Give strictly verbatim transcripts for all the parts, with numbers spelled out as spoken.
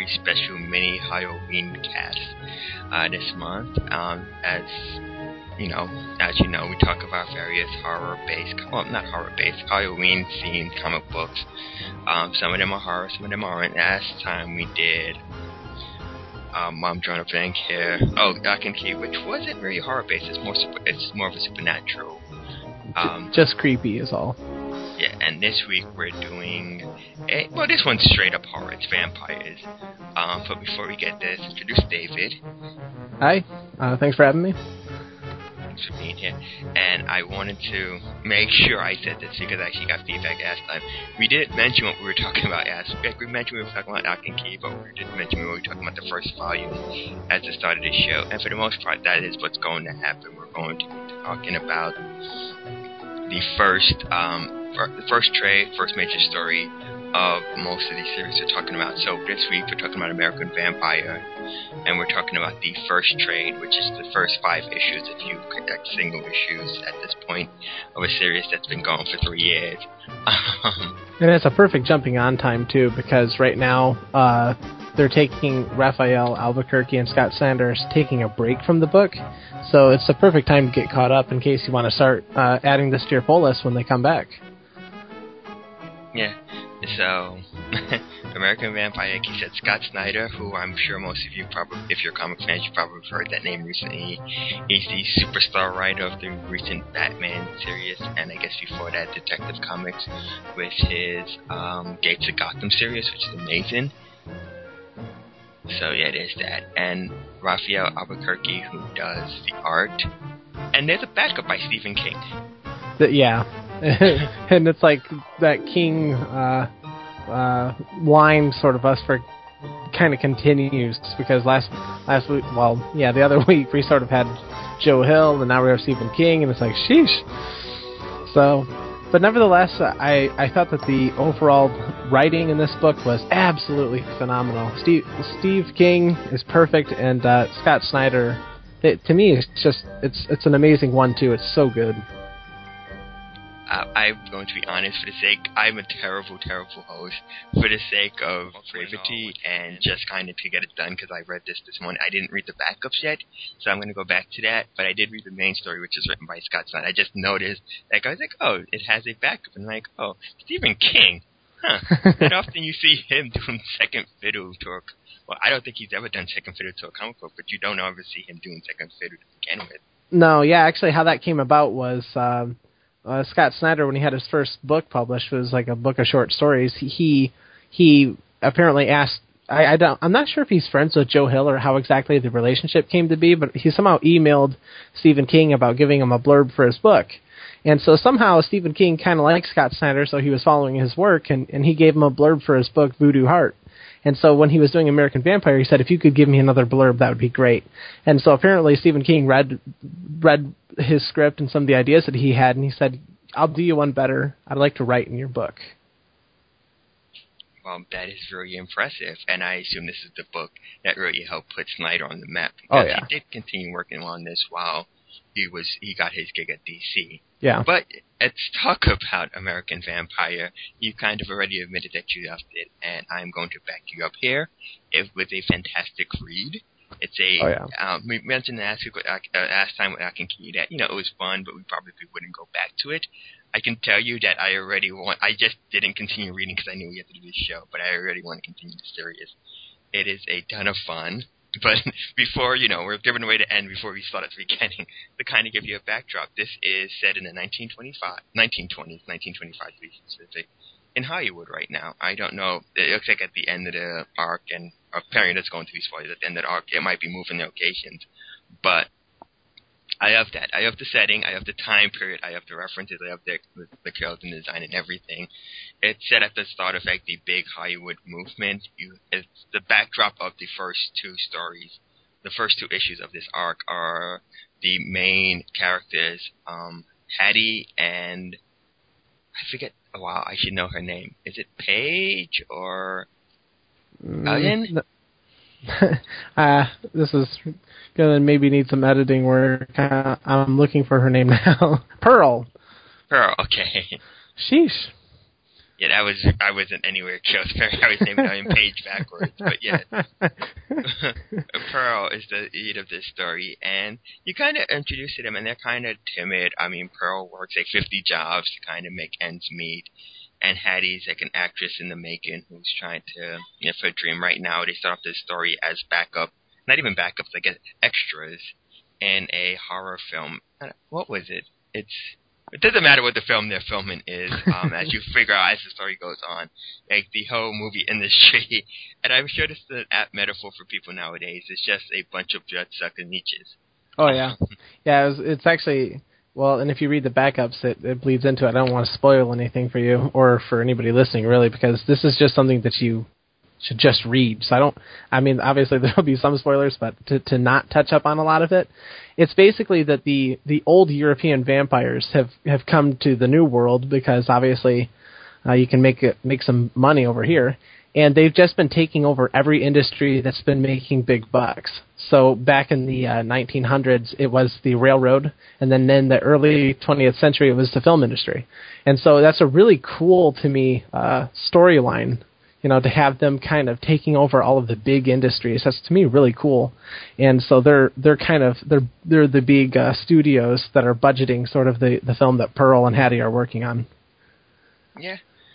special mini Halloween cast uh, this month. Um, as you know, as you know, we talk about various horror-based, well, not horror-based, Halloween-themed comic books. Um, some of them are horror, some of them aren't. Last time we did um, I'm drawing a blank here. Oh, Lock and Key, which wasn't really horror-based. It's more, super, it's more of a supernatural. Um, Just creepy is all. Yeah, and this week we're doing a, well, this one's straight up horror. It's vampires. Um, but before we get this, introduce David. Hi. Uh, thanks for having me. Thanks for being here. And I wanted to make sure I said this because I actually got feedback last time. We didn't mention what we were talking about last week. We mentioned we were talking about Lock and Key, but we didn't mention we were talking about the first volume at the start of the show. And for the most part, that is what's going to happen. We're going to be talking about the first, um, the first trade, first major story of most of these series we're talking about. So this week we're talking about American Vampire, and we're talking about the first trade, which is the first five issues, if you collect single issues at this point, of a series that's been going for three years. And it's a perfect jumping on time, too, because right now uh, they're taking, Raphael Albuquerque and Scott Sanders taking a break from the book, so it's the perfect time to get caught up in case you want to start uh, adding this to your pull list when they come back. Yeah. So, American Vampire, like you said, Scott Snyder, who I'm sure most of you probably, if you're comic fans, you probably heard that name recently. He's the superstar writer of the recent Batman series, and I guess before that, Detective Comics, with his um, Gates of Gotham series, which is amazing. So yeah, there's that. And Raphael Albuquerque, who does the art. And there's a backup by Stephen King. The, yeah. And it's like that King uh, uh, line sort of us for kind of continues, because last last week, well, yeah, the other week we sort of had Joe Hill, and now we have Stephen King, and it's like, sheesh. So, but nevertheless, I, I thought that the overall writing in this book was absolutely phenomenal. Steve Steve King is perfect, and uh, Scott Snyder, it, to me, it's just it's it's an amazing one too. It's so good. Uh, I'm going to be honest, for the sake, I'm a terrible, terrible host. For the sake of brevity and just kind of to get it done, because I read this this morning. I didn't read the backups yet, so I'm going to go back to that. But I did read the main story, which is written by Scott Snyder. I just noticed, like, I was like, oh, it has a backup. And I'm like, oh, Stephen King. Huh. Not often you see him doing second fiddle to a, well, I don't think he's ever done second fiddle to a comic book, but you don't ever see him doing second fiddle to begin with. No, yeah, actually how that came about was... Um Uh, Scott Snyder, when he had his first book published, was like a book of short stories. He he apparently asked. I, I don't. I'm not sure if he's friends with Joe Hill or how exactly the relationship came to be, but he somehow emailed Stephen King about giving him a blurb for his book, and so somehow Stephen King kind of liked Scott Snyder, so he was following his work, and, and he gave him a blurb for his book Voodoo Heart. And so when he was doing American Vampire, he said, if you could give me another blurb, that would be great. And so apparently Stephen King read read his script and some of the ideas that he had, and he said, I'll do you one better. I'd like to write in your book. Well, that is very impressive, and I assume this is the book that really helped put Snyder on the map. Oh, yeah. He did continue working on this while he was he got his gig at D C. Yeah. But let's talk about American Vampire. You kind of already admitted that you loved it, and I'm going to back you up here. It was a fantastic read. It's a, oh, yeah. um, we mentioned last week, with, uh, last time with Lock and Key that, you know, it was fun, but we probably wouldn't go back to it. I can tell you that I already want, I just didn't continue reading because I knew we had to do this show, but I already want to continue the series. It is a ton of fun. But before, you know, we're giving away the end before we start at the beginning. To kind of give you a backdrop, this is set in the nineteen twenty-five, nineteen twenties, nineteen twenty-five to be specific, in Hollywood right now. I don't know. It looks like at the end of the arc, and apparently that's going to be spoiled, at the end of the arc, it might be moving locations. But I love that. I love the setting. I love the time period. I love the references. I love the, the, the skeleton design and everything. It's set at the start of like the big Hollywood movement. You, it's the backdrop of the first two stories. The first two issues of this arc are the main characters, um, Hattie and I forget. Oh, wow, I should know her name. Is it Paige or Ellen? Mm, uh, this is going to maybe need some editing work. Uh, I'm looking for her name now. Pearl. Pearl, okay. Sheesh. Yeah, that was I wasn't anywhere close. I was maybe on page backwards, but yeah. Pearl is the lead of this story, and you kind of introduce them, and they're kind of timid. I mean, Pearl works like fifty jobs to kind of make ends meet, and Hattie's like an actress in the making who's trying to, you know, for a dream. Right now, they start off this story as backup, not even backups, like extras in a horror film. What was it? It's It doesn't matter what the film they're filming is, um, as you figure out as the story goes on. Like, the whole movie industry, and I'm sure this is an apt metaphor for people nowadays, it's just a bunch of blood-sucking leeches. Oh, yeah. Yeah, it was, it's actually, well, and if you read the backups, it, it bleeds into it. I don't want to spoil anything for you, or for anybody listening, really, because this is just something that you should just read. So I don't, I mean, obviously there'll be some spoilers, but to, to not touch up on a lot of it, it's basically that the, the old European vampires have, have come to the New World because obviously uh, you can make it, make some money over here, and they've just been taking over every industry that's been making big bucks. So back in the uh, nineteen hundreds, it was the railroad, and then in the early twentieth century, it was the film industry. And so that's a really cool, to me, uh, storyline. You know, to have them kind of taking over all of the big industries, that's to me really cool. And so they're they're kind of they're they're the big uh, studios that are budgeting sort of the, the film that Pearl and Hattie are working on. Yeah,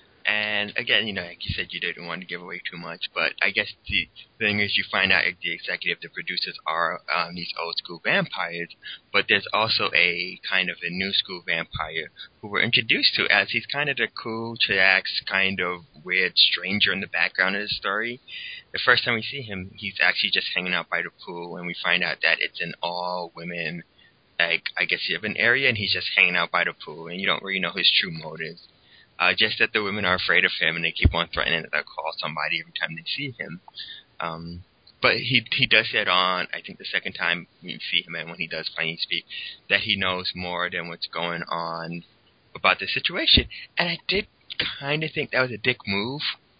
and again, you know, like you said, you didn't want to give away too much, but I guess the thing is, you find out like, the executive, the producers are um, these old school vampires, but there's also a kind of a new school vampire who we're introduced to as he's kind of the cool, chillax, kind of weird stranger in the background of the story. The first time we see him, he's actually just hanging out by the pool, and we find out that it's an all-women, like, I guess you have an area, and he's just hanging out by the pool, and you don't really know his true motives. Uh, just that the women are afraid of him, and they keep on threatening that they'll call somebody every time they see him. Um, but he he does that on, I think the second time we see him, and when he does finally speak, that he knows more than what's going on about the situation. And I did kind of think that was a dick move.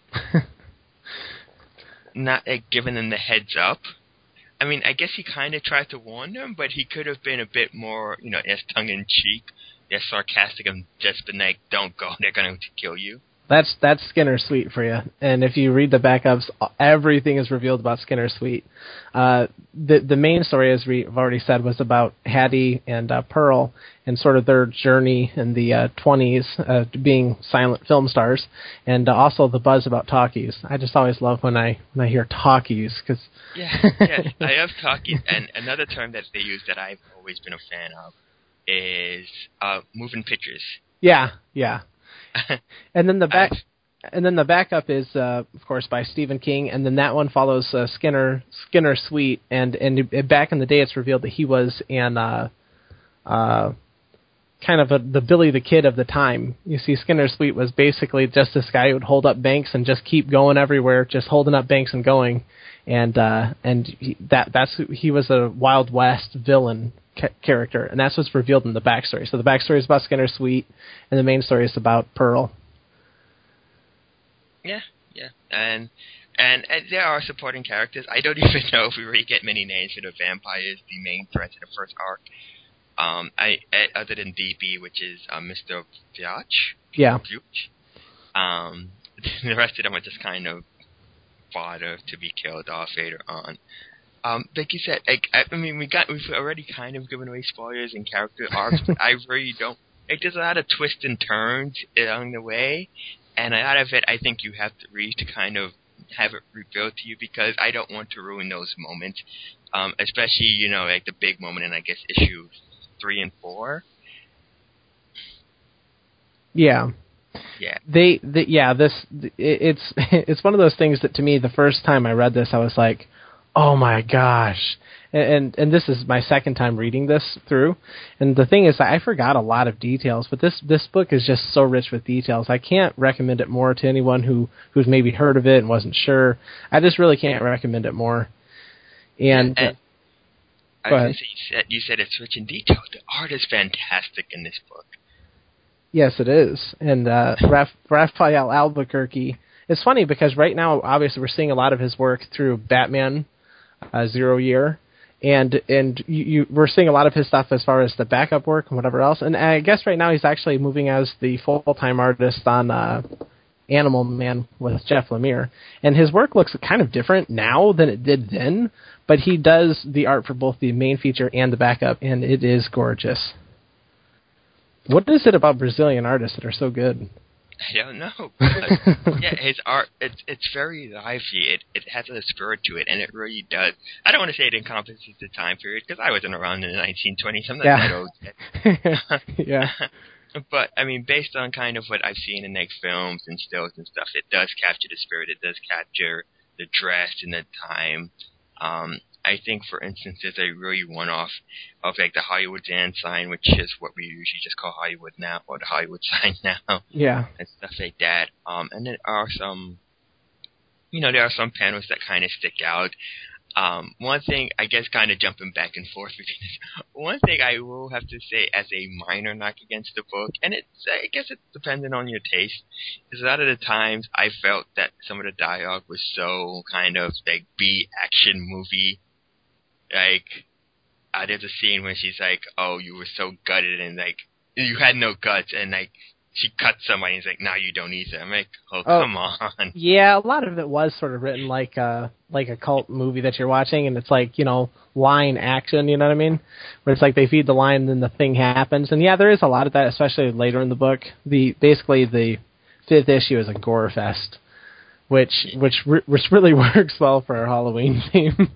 Not like giving them the heads up. I mean, I guess he kind of tried to warn them, but he could have been a bit more, you know, as tongue-in-cheek. They're sarcastic and just been like, don't go, they're going to kill you. That's that's Skinner Sweet for you. And if you read the backups, everything is revealed about Skinner Sweet. Uh, the the main story, as we've already said, was about Hattie and uh, Pearl and sort of their journey in the uh, twenties, uh, being silent film stars, and uh, also the buzz about talkies. I just always love when I when I hear talkies, because yeah, yeah, I love talkies. And another term that they use that I've always been a fan of is uh, moving pictures. Yeah, yeah. And then the back, and then the backup is, uh, of course, by Stephen King, and then that one follows uh, Skinner Skinner Sweet, and and it, back in the day, it's revealed that he was an uh, uh, kind of a, the Billy the Kid of the time. You see, Skinner Sweet was basically just this guy who would hold up banks and just keep going everywhere, just holding up banks and going, and uh, and he, that that's he was a Wild West villain character, and that's what's revealed in the backstory. So the backstory is about Skinner Sweet, and the main story is about Pearl. Yeah, yeah, and and, and there are supporting characters. I don't even know if we really get many names for the vampires, the main threats of the first arc. Um, I, I other than D B, which is uh, Mister Fiach. Yeah. Fiach. Um, the rest of them are just kind of fodder to be killed off later on. Um, like you said, like, I mean, we got, we've already kind of given away spoilers and character arcs, but I really don't, like, there's a lot of twists and turns along the way, and a lot of it I think you have to read to kind of have it revealed to you, because I don't want to ruin those moments, um, especially, you know, like the big moment in, I guess, issue three and four. Yeah. Yeah. They, they yeah, this, it, it's, it's one of those things that to me, the first time I read this, I was like, oh my gosh. And, and and this is my second time reading this through. And the thing is, I forgot a lot of details, but this, this book is just so rich with details. I can't recommend it more to anyone who, who's maybe heard of it and wasn't sure. I just really can't recommend it more. And, and uh, I was going to say, you said, you said it's rich in detail. The art is fantastic in this book. Yes, it is. And uh, Raf, Raphael Albuquerque, it's funny because right now, obviously, we're seeing a lot of his work through Batman Uh, Zero Year, and and you, you, we're seeing a lot of his stuff as far as the backup work and whatever else. And I guess right now he's actually moving as the full-time artist on uh, Animal Man with Jeff Lemire. And his work looks kind of different now than it did then, but he does the art for both the main feature and the backup, and it is gorgeous. What is it about Brazilian artists that are so good? I don't know. But yeah, his art, it's it's very lively. It it has a spirit to it, and it really does. I don't want to say it encompasses the time period, because I wasn't around in the nineteen twenties. I'm not yeah. that old yet. yeah. But, I mean, based on kind of what I've seen in like films and stills and stuff, it does capture the spirit. It does capture the dress and the time. Um, I think, for instance, there's a really one-off of like the Hollywood Zan sign, which is what we usually just call Hollywood now, or the Hollywood sign now. Yeah. And stuff like that. Um, and there are some, you know, there are some panels that kind of stick out. Um, one thing, I guess, kind of jumping back and forth between this, one thing I will have to say as a minor knock against the book, and it's, I guess it's dependent on your taste, is a lot of the times I felt that some of the dialogue was so kind of like B action movie. Like, uh, there's a scene where she's like, oh, you were so gutted, and like, you had no guts, and like, she cuts somebody and he's like, now you don't either. I'm like, oh, oh, come on. Yeah, a lot of it was sort of written like a, like a cult movie that you're watching, and it's like, you know, line action, you know what I mean? Where it's like they feed the line and then the thing happens. And yeah, there is a lot of that, especially later in the book. The Basically, the fifth issue is a gore fest, which, which, re- which really works well for our Halloween theme.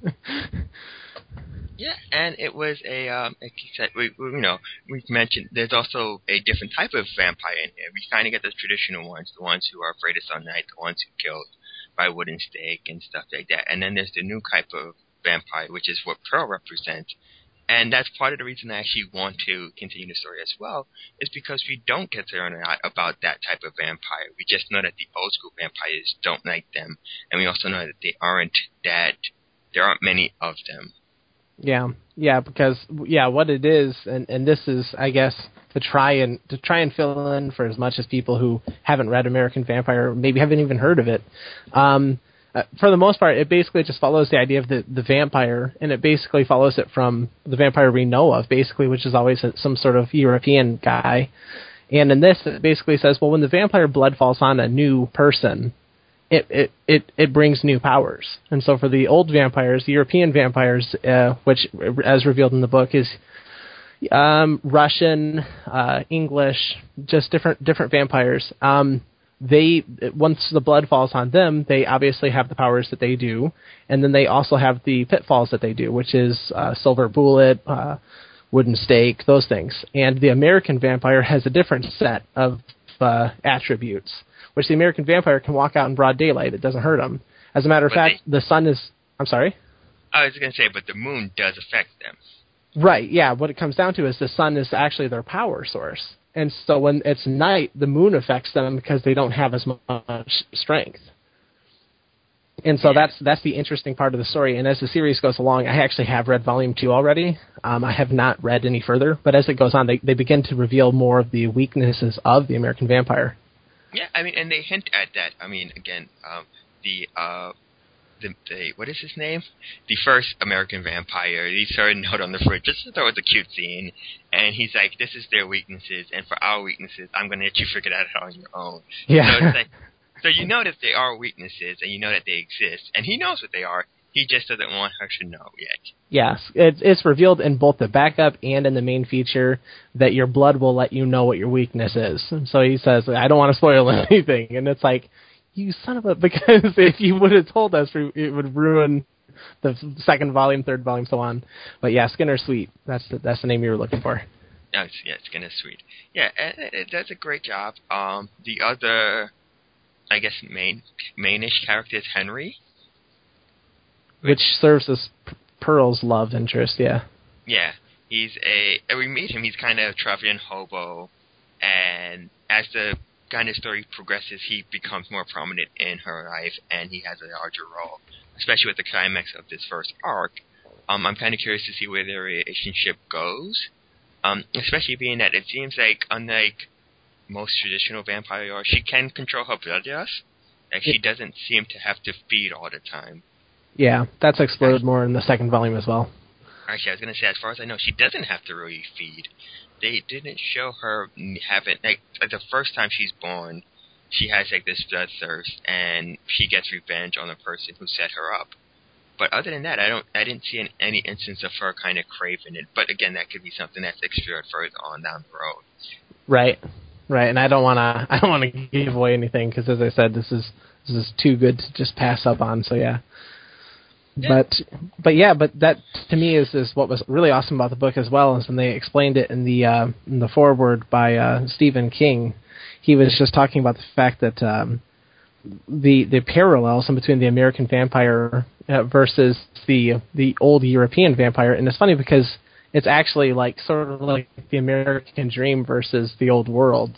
Yeah, and it was a, um, like you said, we, we, you know, we've mentioned there's also a different type of vampire in here. We kind of get the traditional ones, the ones who are afraid of sunlight, the ones who killed by wooden stake and stuff like that. And then there's the new type of vampire, which is what Pearl represents. And that's part of the reason I actually want to continue the story as well, is because we don't get to learn a lot about that type of vampire. We just know that the old school vampires don't like them, and we also know that they aren't that, there aren't many of them. Yeah, yeah, because yeah, what it is, and, and this is, I guess, to try and to try and fill in for as much as people who haven't read American Vampire, maybe haven't even heard of it. Um, uh, for the most part, it basically just follows the idea of the, the vampire, and it basically follows it from the vampire we know of, basically, which is always a, some sort of European guy. And in this, it basically says, well, when the vampire blood falls on a new person, It, it it it brings new powers. And so for the old vampires, the European vampires, uh, which, as revealed in the book, is um, Russian, uh, English, just different different vampires. Um, they once the blood falls on them, they obviously have the powers that they do, and then they also have the pitfalls that they do, which is uh, silver bullet, uh, wooden stake, those things. And the American vampire has a different set of uh, attributes, which the American vampire can walk out in broad daylight. It doesn't hurt them. As a matter of but fact, they, the sun is... I'm sorry? I was going to say, but the moon does affect them. Right, yeah. What it comes down to is the sun is actually their power source. And so when it's night, the moon affects them because they don't have as much strength. And so yeah. that's that's the interesting part of the story. And as the series goes along, I actually have read Volume two already. Um, I have not read any further. But as it goes on, they, they begin to reveal more of the weaknesses of the American vampire. Yeah, I mean, and they hint at that. I mean, again, um, the, uh, the, the, what is his name? The first American vampire, he started a note on the fridge, just to throw it was a cute scene, and he's like, this is their weaknesses, and for our weaknesses, I'm going to let you figure that out on your own. Yeah. So, it's like, so you know that they are weaknesses, and you know that they exist, and he knows what they are, he just doesn't want her to know yet. Yes, it's, it's revealed in both the backup and in the main feature that your blood will let you know what your weakness is. So he says, I don't want to spoil anything. And it's like, you son of a... Because if you would have told us, it would ruin the second volume, third volume, so on. But yeah, Skinner Sweet. That's the, that's the name you were looking for. Oh, it's, yeah, Skinner Sweet. Yeah, it, it does a great job. Um, the other, I guess, main mainish character is Henry. Which serves as Pearl's love interest, yeah. Yeah, he's a... We meet him, he's kind of a traveling hobo, and as the kind of story progresses, he becomes more prominent in her life, and he has a larger role, especially with the climax of this first arc. Um, I'm kind of curious to see where their relationship goes, um, especially being that it seems like, unlike most traditional vampire art, she can control her blood loss. Like, she doesn't seem to have to feed all the time. Yeah, that's explored more in the second volume as well. Actually, I was going to say, as far as I know, she doesn't have to really feed. They didn't show her having, like, the first time she's born, she has like this bloodthirst, and she gets revenge on the person who set her up. But other than that, I don't, I didn't see an, any instance of her kind of craving it. But again, that could be something that's explored further on down the road. Right, right. And I don't want to, I don't want to give away anything because, as I said, this is this is too good to just pass up on. So yeah. yeah. But but yeah, but that to me is is what was really awesome about the book as well, is when they explained it in the uh, in the foreword by uh, Stephen King. He was just talking about the fact that um, the the parallels in between the American vampire uh, versus the the old European vampire, and it's funny because it's actually like sort of like the American dream versus the old world.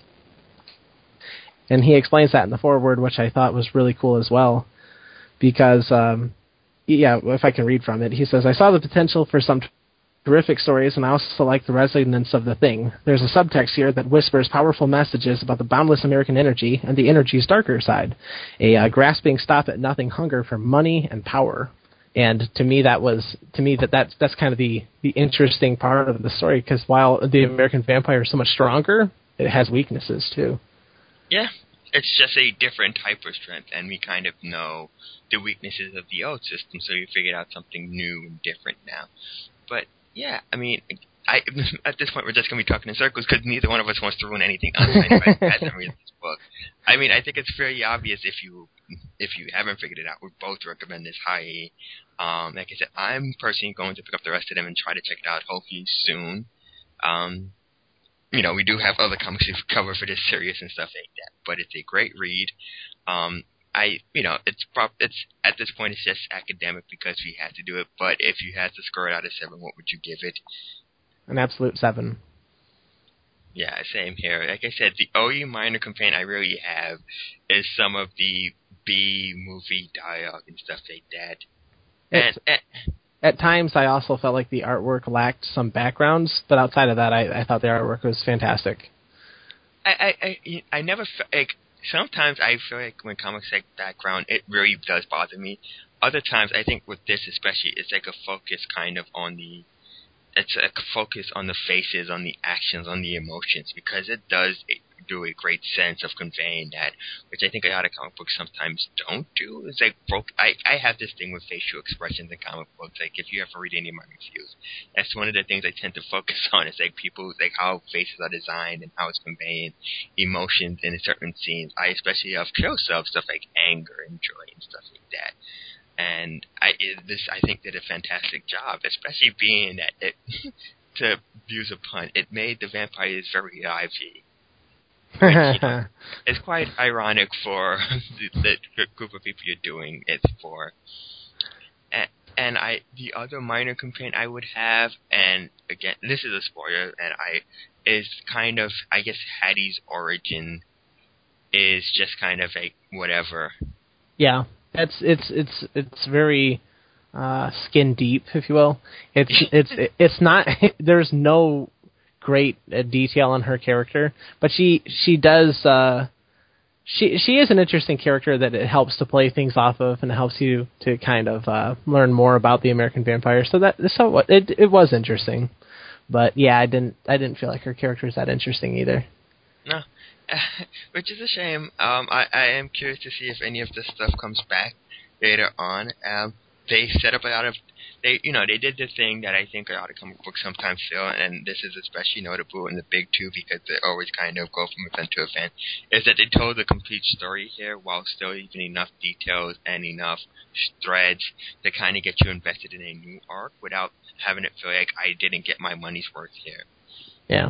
And he explains that in the foreword, which I thought was really cool as well, because um, yeah, if I can read from it, he says, "I saw the potential for some terrific stories, and I also like the resonance of the thing. There's a subtext here that whispers powerful messages about the boundless American energy and the energy's darker side, a uh, grasping stop-at-nothing hunger for money and power." And to me, that was to me that that's that's kind of the, the interesting part of the story, because while the American vampire is so much stronger, it has weaknesses too. Yeah, it's just a different type of strength, and we kind of know the weaknesses of the old system, so you figured out something new and different now. But yeah, I mean, I at this point we're just going to be talking in circles because neither one of us wants to ruin anything else. Anybody who hasn't read this book. I mean, I think it's very obvious if you if you haven't figured it out. We both recommend this highly. Um, like I said, I'm personally going to pick up the rest of them and try to check it out hopefully soon. Um, you know, we do have other comics to cover for this series and stuff like that, but it's a great read. Um, I, you know, it's prob- it's at this point it's just academic because we had to do it. But if you had to score it out of seven, what would you give it? An absolute seven. Yeah, same here. Like I said, the only minor complaint I really have is some of the B movie dialogue and stuff like that. And, and at times, I also felt like the artwork lacked some backgrounds, but outside of that, I, I thought the artwork was fantastic. I, I, I, I never felt like. Sometimes I feel like when comics like background, it really does bother me. Other times, I think with this especially, it's like a focus kind of on the, it's a focus on the faces, on the actions, on the emotions, because it does do a great sense of conveying that, which I think a lot of comic books sometimes don't do. It's like, broke, I, I have this thing with facial expressions in comic books. Like, if you ever read any of my reviews, that's one of the things I tend to focus on. Is like people, like how faces are designed and how it's conveying emotions in certain scenes. I especially have close-up stuff like anger and joy and stuff like that. And I it, this I think did a fantastic job, especially being that it, to use a pun, it made the vampires very lively. Which, you know, it's quite ironic for the, the group of people you're doing it for. And, and I, the other minor complaint I would have, and again, this is a spoiler, and I, is kind of, I guess, Hattie's origin is just kind of like whatever. Yeah, it's it's it's it's very uh, skin deep, if you will. It's it's it's not. There's no great uh, detail on her character, but she she does uh, she she is an interesting character that it helps to play things off of, and it helps you to kind of uh, learn more about the American vampire. So that so it it was interesting, but yeah, I didn't I didn't feel like her character is that interesting either. No, which is a shame. Um, I I am curious to see if any of this stuff comes back later on. Um, they set up a lot of They, you know, they did the thing that I think a lot of comic books sometimes feel, and this is especially notable in the big two because they always kind of go from event to event, is that they told the complete story here while still leaving enough details and enough threads to kind of get you invested in a new arc without having it feel like I didn't get my money's worth here. Yeah.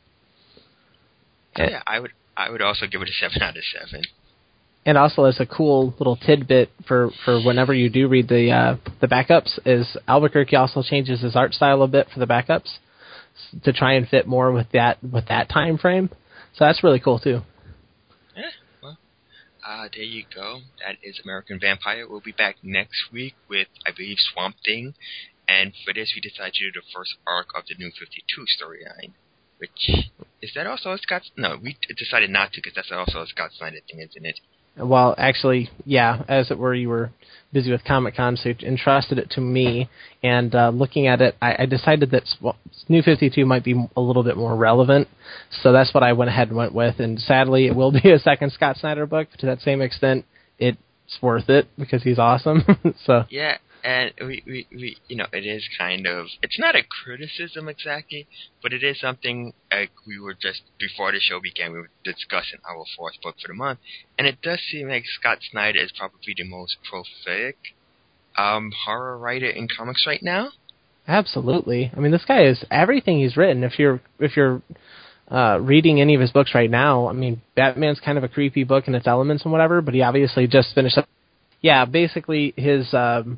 So yeah, I would I would also give it a seven out of seven. And also, as a cool little tidbit for, for whenever you do read the uh, the backups, is Albuquerque also changes his art style a bit for the backups to try and fit more with that with that time frame. So that's really cool too. Yeah, well, uh, there you go. That is American Vampire. We'll be back next week with, I believe, Swamp Thing. And for this, we decided to do the first arc of the New fifty-two storyline. Which, is that also a Scott... No, we decided not to because that's also a Scott Snyder thing, isn't it? Well, actually, yeah, as it were, you were busy with Comic-Con, so you entrusted it to me. And uh, looking at it, I, I decided that well, New fifty-two might be a little bit more relevant, so that's what I went ahead and went with. And sadly, it will be a second Scott Snyder book. To that same extent, it's worth it because he's awesome. so Yeah, and we, we, we, you know, it is kind of, it's not a criticism exactly, but it is something like we were just, before the show began, we were discussing our fourth book for the month, and it does seem like Scott Snyder is probably the most prolific um, horror writer in comics right now. Absolutely. I mean, this guy is everything he's written. If you're if you're uh, reading any of his books right now, I mean, Batman's kind of a creepy book in its elements and whatever, but he obviously just finished up. Yeah, basically his um,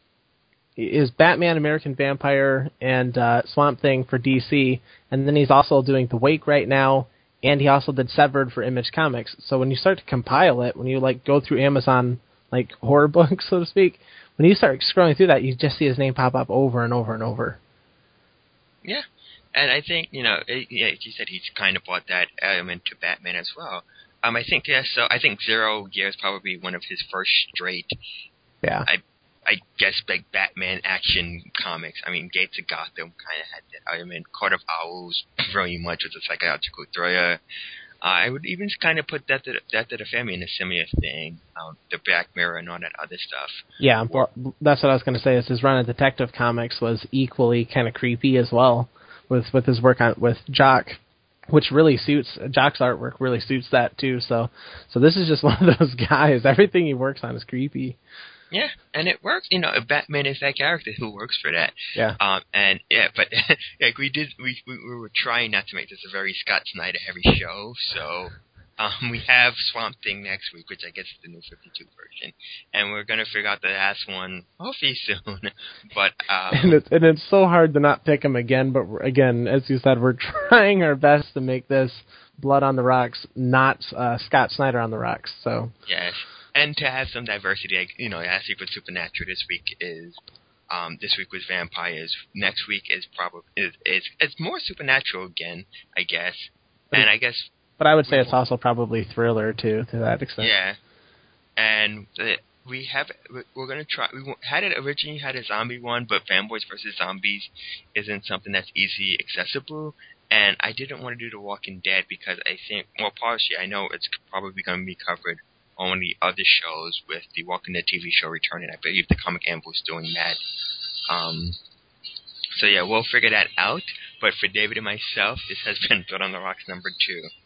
his Batman, American Vampire, and uh, Swamp Thing for D C, and then he's also doing The Wake right now, and he also did Severed for Image Comics. So when you start to compile it, when you like go through Amazon like horror books, so to speak, when you start scrolling through that, you just see his name pop up over and over and over. Yeah, and I think, you know, it, yeah, like you said, he's kind of brought that element to Batman as well. Um, I think, yeah, so I think Zero Year is probably one of his first straight, Yeah. I I guess, like Batman action comics. I mean, Gates of Gotham kind of had that element. Court of Owls very much was a psychological thriller. Uh, I would even kind of put that to, that to the Family in a similar thing, um, the Black Mirror and all that other stuff. Yeah, well, that's what I was going to say. Is his run at Detective Comics was equally kind of creepy as well, with with his work on with Jock, which really suits Jock's artwork. Really suits that too. So, so this is just one of those guys. Everything he works on is creepy. Yeah, and it works. You know, Batman is that character who works for that. Yeah. Um, and yeah, but like we did, we, we we were trying not to make this a very Scott Snyder heavy show. So, um, we have Swamp Thing next week, which I guess is the New fifty-two version, and we're gonna figure out the last one hopefully soon. But um, and it's and it's so hard to not pick him again. But we're, again, as you said, we're trying our best to make this Blood on the Rocks, not uh, Scott Snyder on the Rocks. So yes. And to have some diversity, like, you know, last week was Supernatural. This week is, um, this week was Vampires. Next week is probably is is it's more Supernatural again, I guess. And I guess, but I would say it's also probably Thriller too, to that extent. Yeah, and the, we have we're gonna try. We had it originally had a zombie one, but Fanboys versus Zombies isn't something that's easily accessible. And I didn't want to do The Walking Dead because I think, well, partially I know it's probably going to be covered on the other shows with the Walking Dead T V show returning. I believe the Comic Anvil is doing that. Um, so yeah, we'll figure that out. But for David and myself, this has been Blood on the Rocks number two.